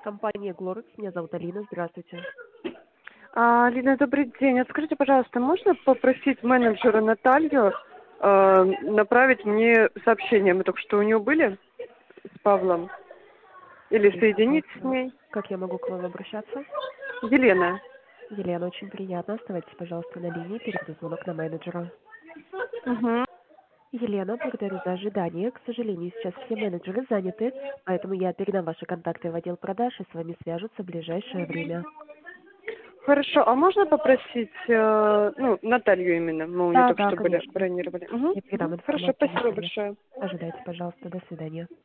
Компания Glorex, меня зовут Алина, здравствуйте. Лина, добрый день. А скажите, пожалуйста, можно попросить менеджера Наталью направить мне сообщение? Мы только что у нее были с Павлом. Или Скажите, соединить с пожалуйста, ней? как я могу к вам обращаться? Елена. Елена, очень приятно. Оставайтесь, пожалуйста, на линии, перейду звонок на менеджера. Угу. Елена, благодарю за ожидание. К сожалению, сейчас все менеджеры заняты, поэтому я передам ваши контакты в отдел продаж и с вами свяжутся в ближайшее время. Хорошо. А можно попросить, Наталью именно? Мы у нее Да, только да, что были, конечно. бронировали. Угу. Я передам Хорошо, информацию спасибо Наталье. большое. Ожидайте, пожалуйста. До свидания.